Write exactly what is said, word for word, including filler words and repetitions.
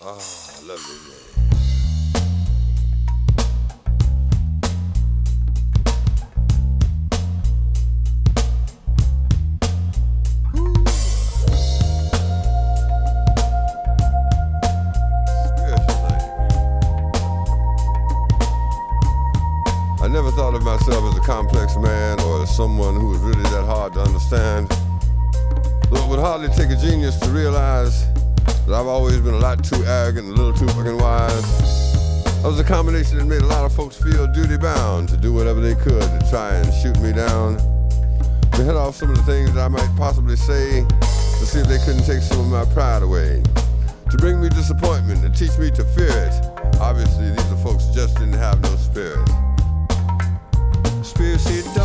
Ah, lovely day. I never thought of myself as a complex man or as someone who was really that hard to understand. Though it would hardly take a genius to realize that I've always been a lot too arrogant and a little too fucking wise. I was a combination that made a lot of folks feel duty-bound to do whatever they could to try and shoot me down, to head off some of the things that I might possibly say, to see if they couldn't take some of my pride away, to bring me disappointment and teach me to fear it. Obviously, these are folks just didn't have no spirit. Conspiracy